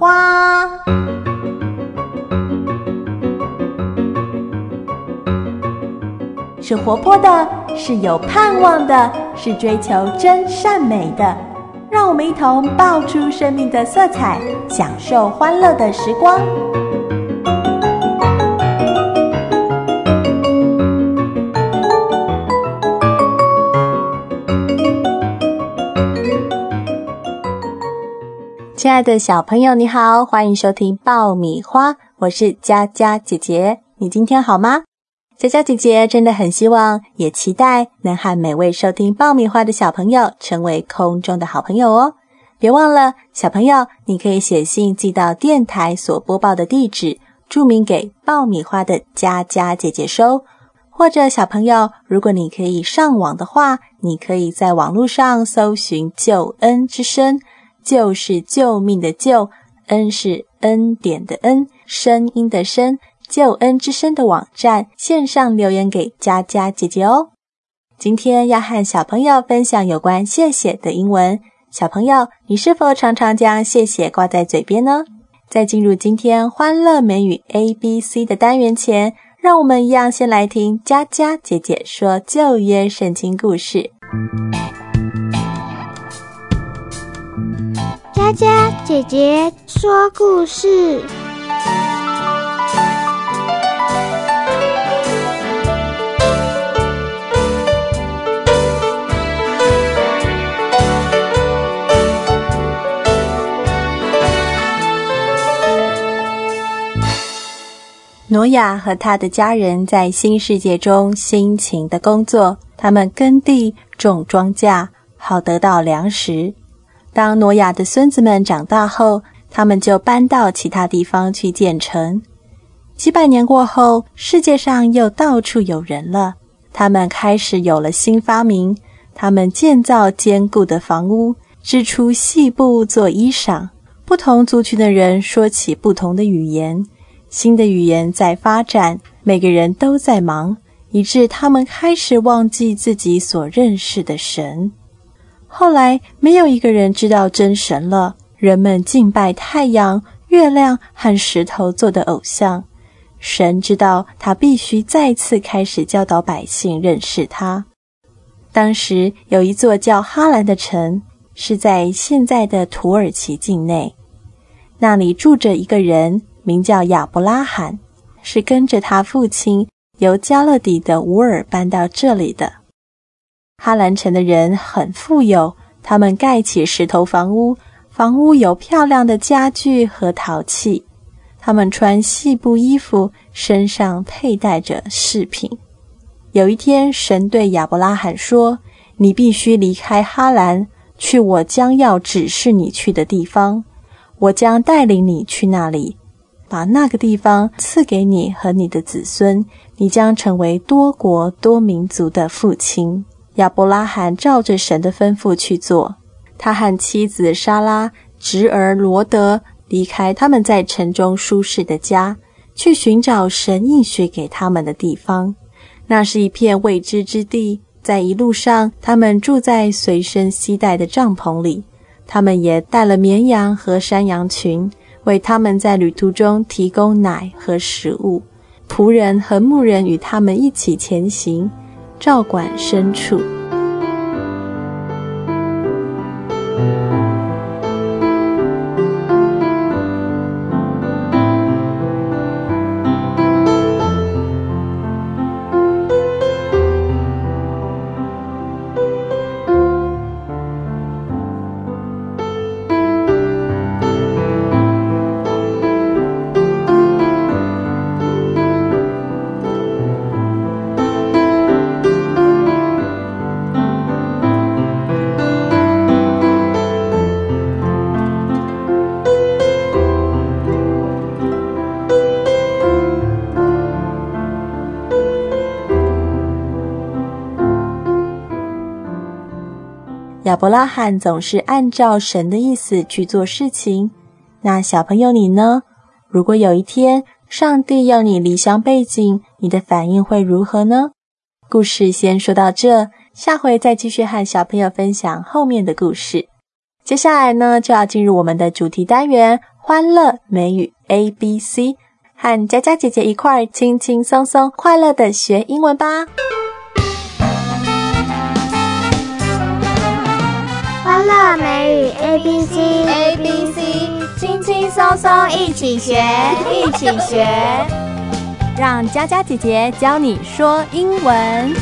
花。是活泼的，是有盼望的，是追求真善美的。让我们一同爆出生命的色彩，享受欢乐的时光。亲爱的小朋友你好，欢迎收听爆米花，我是佳佳姐姐。你今天好吗？佳佳姐姐真的很希望也期待能和每位收听爆米花的小朋友成为空中的好朋友哦。别忘了小朋友，你可以写信寄到电台所播报的地址，注明给爆米花的佳佳姐姐收。或者小朋友，如果你可以上网的话，你可以在网络上搜寻救恩之声，救是救命的救，恩是恩典的恩，声音的声，救恩之声的网站线上留言给佳佳姐姐哦。今天要和小朋友分享有关谢谢的英文。小朋友，你是否常常将谢谢挂在嘴边呢？在进入今天欢乐美语 ABC 的单元前，让我们一样先来听佳佳姐姐说旧约圣经故事。 佳佳姐姐说故事。 挪亚和他的家人在新世界中辛勤的工作，他们耕地种庄稼，好得到粮食。当挪亚的孙子们长大后，他们就搬到其他地方去建城。几百年过后，世界上又到处有人了，他们开始有了新发明，他们建造坚固的房屋，织出细布做衣裳。不同族群的人说起不同的语言，新的语言在发展，每个人都在忙，以致他们开始忘记自己所认识的神。后来没有一个人知道真神了，人们敬拜太阳、月亮和石头做的偶像。神知道他必须再次开始教导百姓认识他。当时有一座叫哈兰的城，是在现在的土耳其境内。那里住着一个人，名叫亚伯拉罕，是跟着他父亲由加勒底的乌尔搬到这里的。哈兰城的人很富有，他们盖起石头房屋，房屋有漂亮的家具和陶器。他们穿细布衣服，身上佩戴着饰品。有一天，神对亚伯拉罕说：“你必须离开哈兰，去我将要指示你去的地方。我将带领你去那里，把那个地方赐给你和你的子孙，你将成为多国多民族的父亲。”亚伯拉罕照着神的吩咐去做，他和妻子莎拉、侄儿罗德离开他们在城中舒适的家，去寻找神应许给他们的地方。那是一片未知之地，在一路上，他们住在随身携带的帐篷里，他们也带了绵羊和山羊群，为他们在旅途中提供奶和食物。仆人和牧人与他们一起前行，照管牲畜。亚伯拉罕总是按照神的意思去做事情。那小朋友你呢？如果有一天上帝要你离乡背井，你的反应会如何呢？故事先说到这，下回再继续和小朋友分享后面的故事。接下来呢，就要进入我们的主题单元欢乐美语 ABC， 和佳佳姐姐一块轻轻松松快乐的学英文吧。 欢乐美语 ABC， 轻轻松松一起学，一起学， 让佳佳姐姐教你说英文。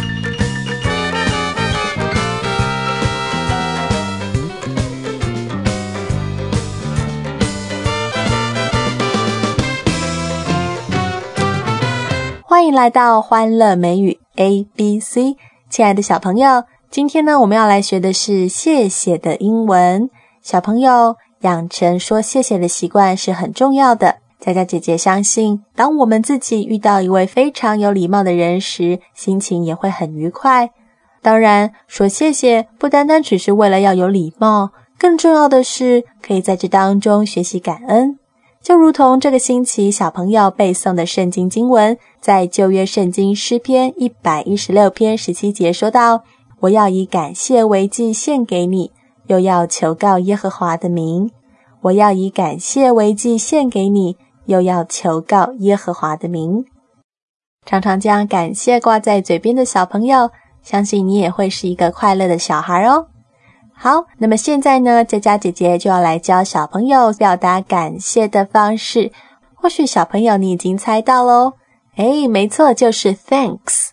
欢迎来到欢乐美语 ABC， 亲爱的小朋友，今天呢，我们要来学的是谢谢的英文。小朋友，养成说谢谢的习惯是很重要的。佳佳姐姐相信，当我们自己遇到一位非常有礼貌的人时，心情也会很愉快。当然，说谢谢不单单只是为了要有礼貌，更重要的是可以在这当中学习感恩。就如同这个星期小朋友背诵的圣经经文，在旧约圣经诗篇116篇17节说到，我要以感谢为祭献给你，又要求告耶和华的名。我要以感谢为祭献给你，又要求告耶和华的名。常常将感谢挂在嘴边的小朋友，相信你也会是一个快乐的小孩哦。好，那么现在呢，佳佳姐姐就要来教小朋友表达感谢的方式。或许小朋友你已经猜到咯，没错，就是 thanks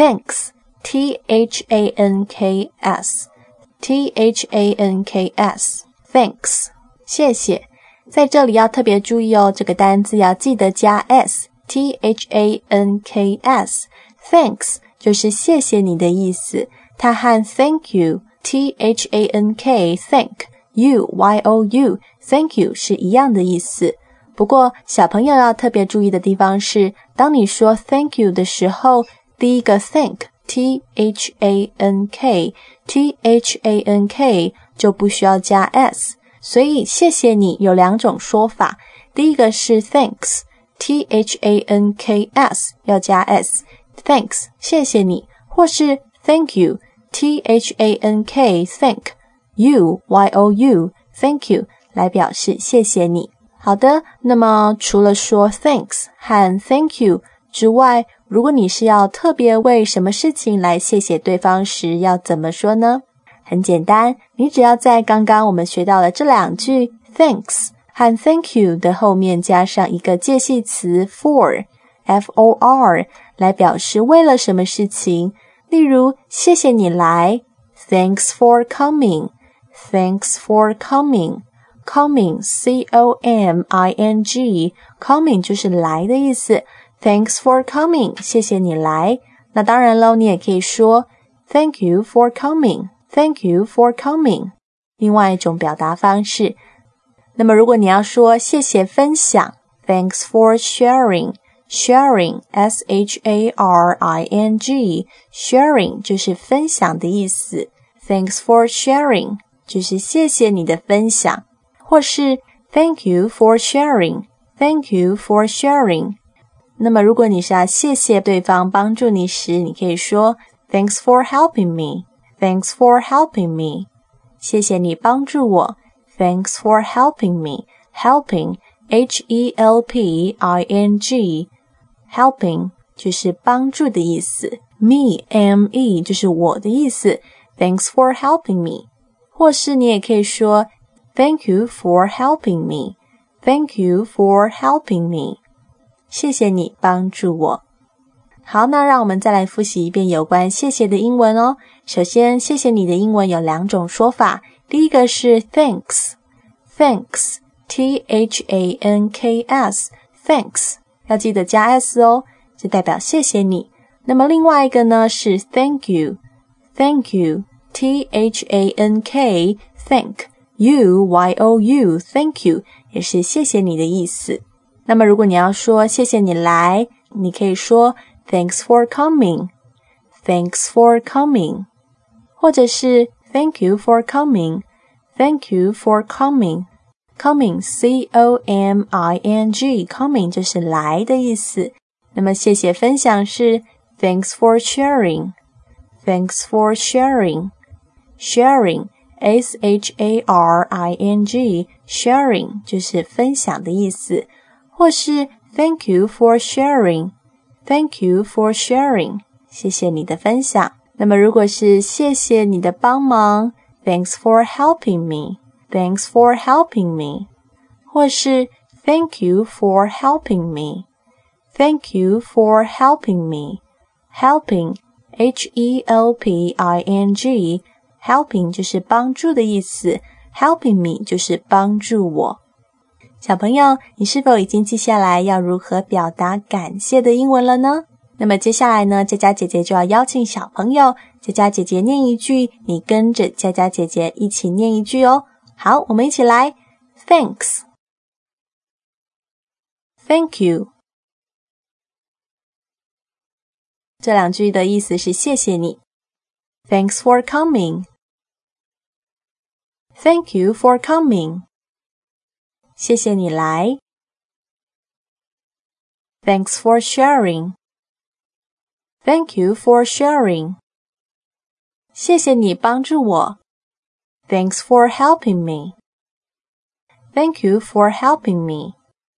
T-H-A-N-K-S Thanks， 谢谢。在这里要特别注意哦，这个单字要记得加 s Thanks， Thanks 就是谢谢你的意思，它和 Thank you T-H-A-N-K Thank you Y-O-U Thank you 是一样的意思。不过小朋友要特别注意的地方是，当你说 Thank you 的时候，第一个 Thank T-H-A-N-K 就不需要加 s， 所以谢谢你有两种说法。第一个是 Thanks T-H-A-N-K-S 要加 s Thanks 谢谢你，或是 Thank you T-H-A-N-K Thank you Y-O-U Thank you 来表示谢谢你。好的，那么除了说 Thanks 和 Thank you 之外，如果你是要特别为什么事情来谢谢对方时，要怎么说呢？很简单，你只要在刚刚我们学到的这两句 Thanks 和 Thank you 的后面加上一个介系词 for F-O-R 来表示为了什么事情。例如，谢谢你来 Thanks for coming Coming C-O-M-I-N-G Coming 就是来的意思， Thanks for coming 谢谢你来。那当然咯，你也可以说 Thank you for coming 另外一种表达方式。那么如果你要说谢谢分享 Thanks for sharing S-H-A-R-I-N-G Sharing 就是分享的意思， Thanks for sharing 就是谢谢你的分享，或是 Thank you for sharing 那么如果你是要谢谢对方帮助你时，你可以说 Thanks for helping me 谢谢你帮助我 Thanks for helping me Helping H-E-L-P-I-N-G Helping 就是帮助的意思， Me M-E 就是我的意思， Thanks for helping me 或是你也可以说 Thank you for helping me 谢谢你帮助我。好，那让我们再来复习一遍有关谢谢的英文哦。首先，谢谢你的英文有两种说法，第一个是 Thanks T-H-A-N-K-S Thanks 要记得加 s 哦，就代表谢谢你。那么另外一个呢是 Thank you T-H-A-N-K Thank you Y-O-U Thank you 也是谢谢你的意思。那么如果你要说谢谢你来，你可以说 Thanks for coming 或者是 Thank you for coming Coming C-O-M-I-N-G Coming 就是来的意思。那么谢谢分享是 Thanks for sharing Sharing sharing sharing 就是分享的意思，或是 Thank you for sharing Thank you for sharing 谢谢你的分享。那么如果是谢谢你的帮忙 Thanks for helping me Thanks for helping me 或是 Thank you for helping me Thank you for helping me Helping H-E-L-P-I-N-G Helping 就是帮助的意思 Helping me 就是帮助我。小朋友，你是否已经记下来要如何表达感谢的英文了呢？那么接下来呢，佳佳姐姐就要邀请小朋友，佳佳姐姐念一句，你跟着佳佳姐姐一起念一句哦。好，我们一起来 Thanks Thank you 这两句的意思是谢谢你。Thanks for coming Thank you for coming 谢谢你来。Thanks for sharing Thank you for sharing 谢谢你帮助我。Thanks for helping me Thank you for helping me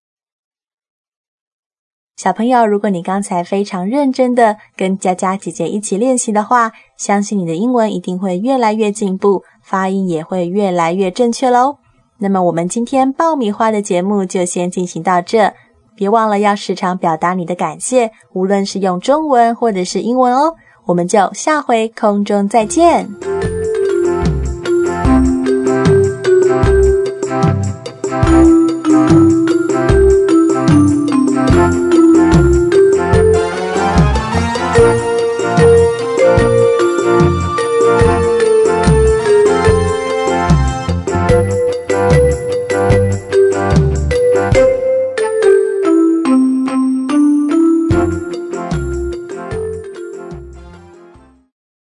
小朋友，如果你刚才非常认真的跟佳佳姐姐一起练习的话，相信你的英文一定会越来越进步，发音也会越来越正确咯。那么我们今天爆米花的节目就先进行到这，别忘了要时常表达你的感谢，无论是用中文或者是英文哦。我们就下回空中再见。